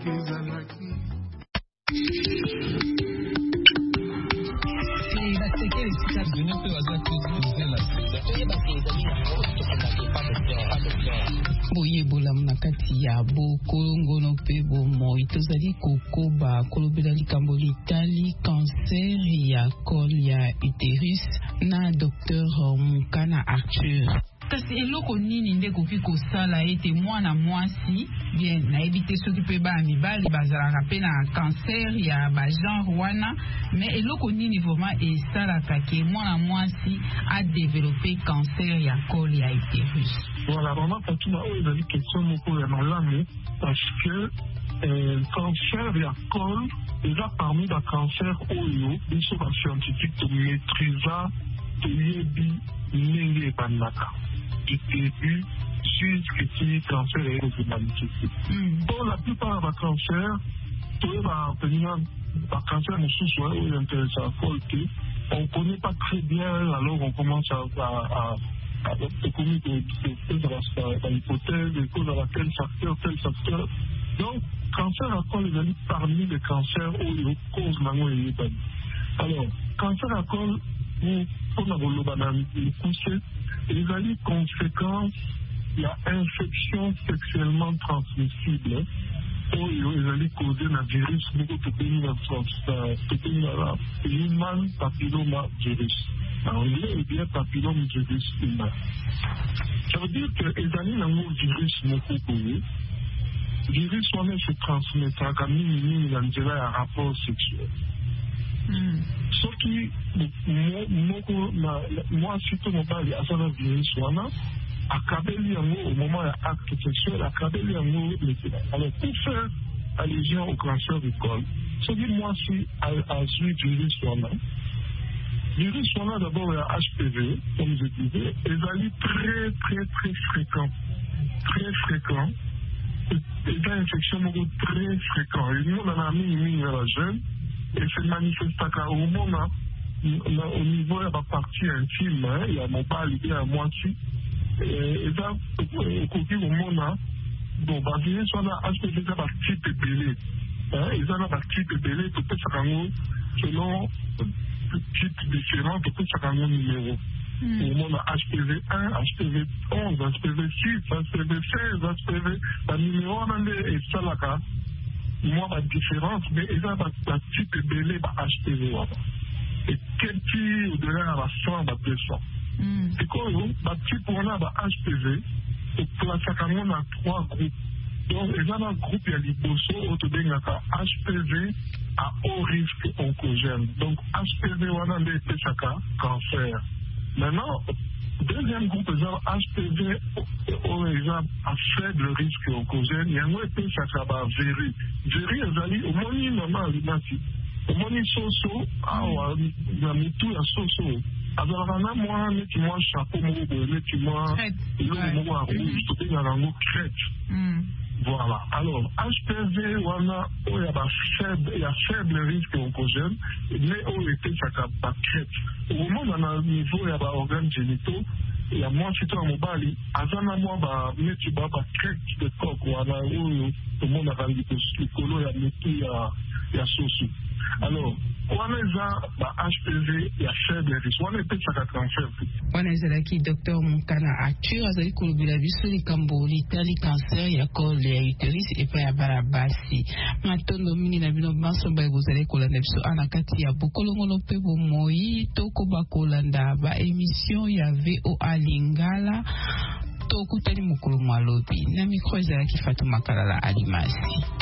boyebola mnakati ya bokolongono pe bomoi tozali kokoba kolobela likambo litali cancer ya col ya utérus na Dr Mukana Arthur. Kasi eloko nini nde koki kosala ete mwana mwasi bien nayebi te soki mpe bamibali bazalaka mpe na cancer ya bagenre wana, mais eloko nini vraiment esalaka ke mwana mwasi adevelope cancer ya col ya utérus? Voilà, vraiment Fatima, ezali question moko ya malamu parce que cancer ya col eza parmi ba cancer oyo biso ba scientifique to maîtrisa toyebi ndenge ebandaka du début jusqu'à ce que cancer est manifesté. Pour la plupart des cancers, tous les cancers nous intéressent à folter. On ne connaît pas très bien, alors on commence à commettre l'hypothèse de cause à tel facteur. Donc, cancer à col est parmi les cancers où il cause la. Alors, cancer à col, pour le pousser, il y a des conséquences, il y a infection sexuellement transmissible. Il y a causé un virus, human papilloma virus. En anglais, il y a papilloma virus humain. Ça veut dire que les années dans le virus le virus se transmet à un rapport sexuel. Sauf que moi, surtout mon père, il y a un virus au moment de l'acte sexuel, alors pour faire allusion au cancer du col, ce qui moi si à suivre virus d'abord le HPV, comme je disais, est très fréquent. Très fréquent. C'est une infection très fréquente. Et nous, on a mis la jeune, et se manifeste au moment au niveau de la partie intime, il y a mon pas l'idée à moitié. Et ça, au moment bon, bah, virus, on a HPV, ça va type épelé. Ils ont un type épelé, peut-être selon type différent, peut-être chaque numéro. Au moment HPV 1, HPV 11, HPV 6, HPV 16, HPV, le numéro on est ça là. Moi, la différence, mais ils ont un type épelé, HPV. Et quel type au-delà de 100, 200. C'est quoi, le type on a HPV, et pour la on a 3 groupes. Donc, il y a un groupe, il y a l'hyposo, HPV à haut risque oncogène. Donc, HPV, on a des cancer. Maintenant, deuxième groupe, il y a HPV à faible risque oncogène. Il y a un autre véri. Véri, il y a au moins au moins soso, il y a tout, il y a soso. Alors, on a moi, moi, chapeau, moi, rouge, tout est crête. Voilà. Alors, HPV, il y a faible risque oncogène, mais on était chaque crête. Au moment où on a un niveau, il y a des organes génitaux, il y a moins de temps à Mobali, avant moi, il y a crête de coq, où tout le monde a rendu le colo, il y a soso. Alors, on a HPV, il y a faible risque. On est peut-être cancer. On est Dr Mukana Arthur, azali kolobela biso likambo litali cancer ya col ya utérus et pas ya barabasi. Matondo mini na bino masomba bozali kolanda biso anakati ya bokolongono pe bomoi toko bakolanda ba émission ya VOA Lingala tokutani mukulu malobi na micro ezalaki Fatuma Kalala Alimasi.